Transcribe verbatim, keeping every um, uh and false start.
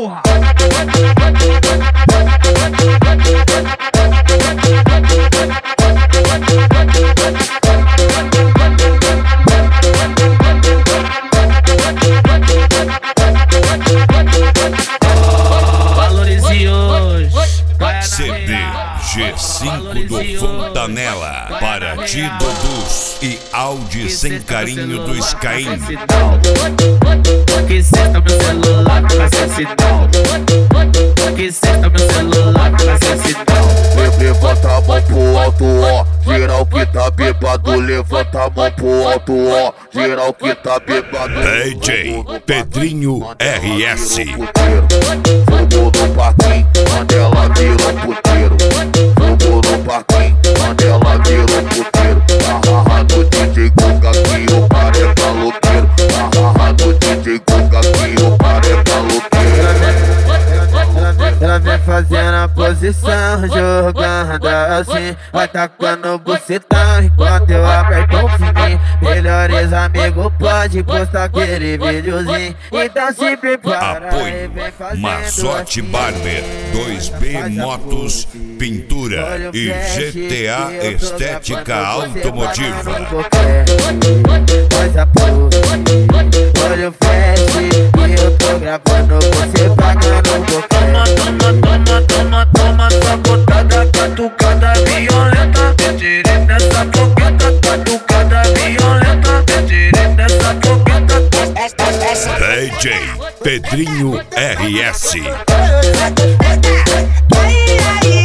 porra. Valorize hoje. C D G cinco do Fontanella, para ti Dodus e Audi sem carinho do Skyrim. Que senta meu celular pra sensidão. Que senta meu celular pra sensidão. Levanta a mão pro alto, ó. Geral que tá bêbado, levanta a mão pro alto, ó. Geral que tá bêbado. D J Pedrinho R S. Fogo no parquinho, Mandela virou puteiro. Fogo no parquinho, Mandela virou puteiro. Hahaha do D J Guga que o cara é maloqueiro. Hahaha do D J Guga que o cara é maloqueiro. Ela vem fazendo a posição, jogando assim, vai tacando bucetão enquanto eu aperto um fininho. Melhores amigos pode postar aquele videozinho, então se prepara. Apoio Mazotti Barber, dois B Motos, Pintura e G T A Estética Automotiva. Faz a pose, olha o flash e eu tô gravando você pagando o boquete. Toma, toma, toma, toma, sabotada, catucada violenta. Me tirei dessa fogueta, catucada violenta. Me tirei dessa fogueta. D J Pedrinho R S. Ai, ai,